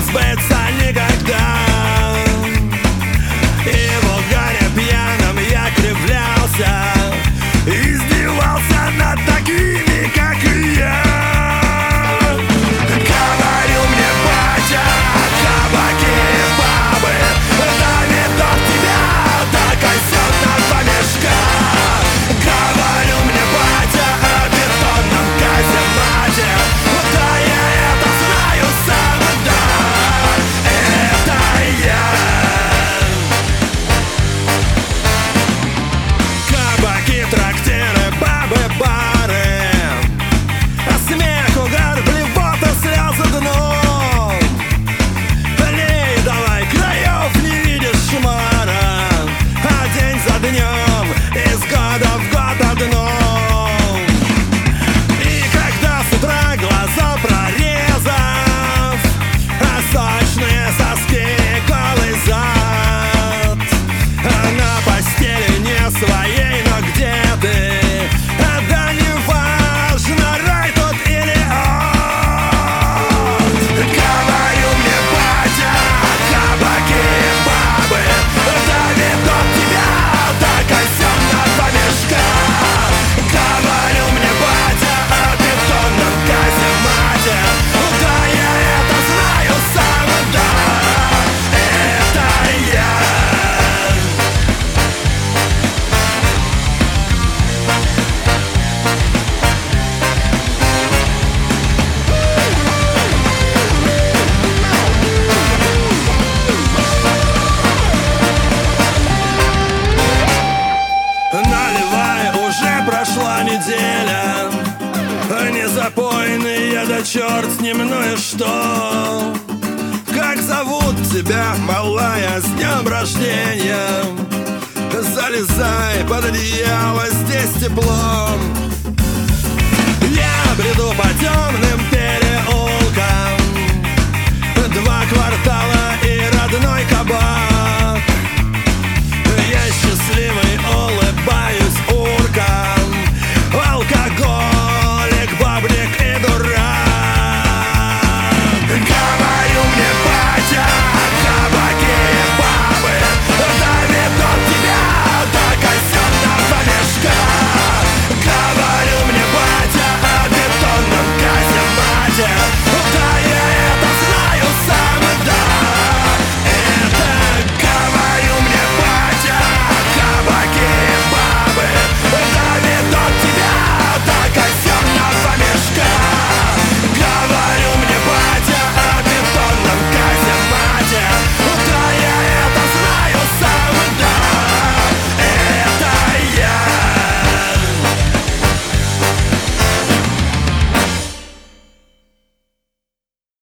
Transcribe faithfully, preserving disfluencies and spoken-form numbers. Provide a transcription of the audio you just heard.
сбыться никогда. И в угаре пьяным я кривлялся, издевался над такими, как и я. Говорил мне батя, кабаки, бабы, доведут тебя до казенного мешка. Говорил мне батя о бетонном каземате, да я это знаю сам, да, это я. Кабаки, трактиры, бабы, бары, а смех, угар, блевота, слезы дном. Лей, давай, краев не видишь шмара, а день за днем, из года в год одном. И когда с утра глаза прорезав, а сочные соски, голый зад, а на постели не своей, но где ты? А да не важно, рай тут или ад. Говорил мне батя, кабаки, бабы, доведут тебя до казенного мешка. Говорил мне батя о бетонном каземате, да я это знаю сам, да, это я. Наливай, уже прошла неделя, не запойный я, да черт с ним, ну и что? Как зовут тебя, малая, с днем рождения? Залезай под одеяло, здесь тепло. Я бреду по темным переулкам,